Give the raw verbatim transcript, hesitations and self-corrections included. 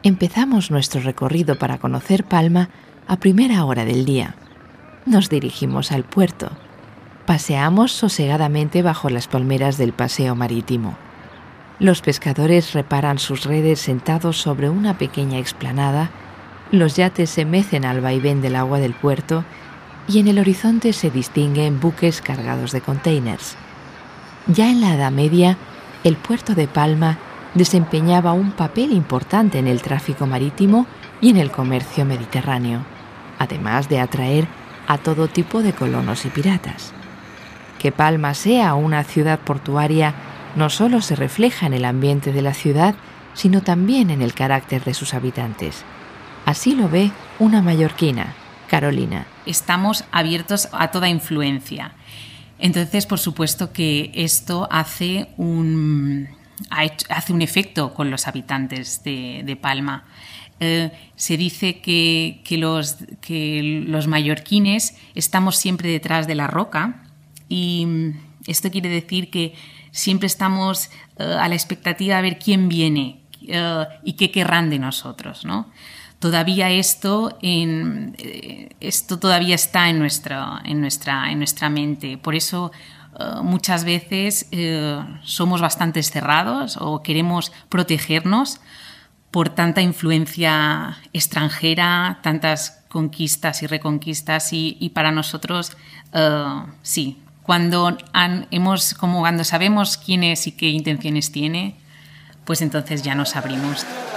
Empezamos nuestro recorrido para conocer Palma a primera hora del día. Nos dirigimos al puerto. Paseamos sosegadamente bajo las palmeras del paseo marítimo. Los pescadores reparan sus redes sentados sobre una pequeña explanada, los yates se mecen al vaivén del agua del puerto y en el horizonte se distinguen buques cargados de containers. Ya en la Edad Media, el puerto de Palma desempeñaba un papel importante en el tráfico marítimo y en el comercio mediterráneo, además de atraer a todo tipo de colonos y piratas. Que Palma sea una ciudad portuaria no solo se refleja en el ambiente de la ciudad, sino también en el carácter de sus habitantes. Así lo ve una mallorquina, Carolina. Estamos abiertos a toda influencia. Entonces, por supuesto que esto hace un, hace un efecto con los habitantes de, de Palma. Eh, se dice que, que, los, que los mallorquines estamos siempre detrás de la roca y esto quiere decir que siempre estamos uh, a la expectativa de ver quién viene uh, y qué querrán de nosotros, ¿no? Todavía esto, en, eh, esto todavía está en nuestra, en nuestra, en nuestra mente. Por eso uh, muchas veces uh, somos bastante cerrados o queremos protegernos por tanta influencia extranjera, tantas conquistas y reconquistas y, y para nosotros uh, sí. Cuando, han, hemos, como cuando sabemos quién es y qué intenciones tiene, pues entonces ya nos abrimos.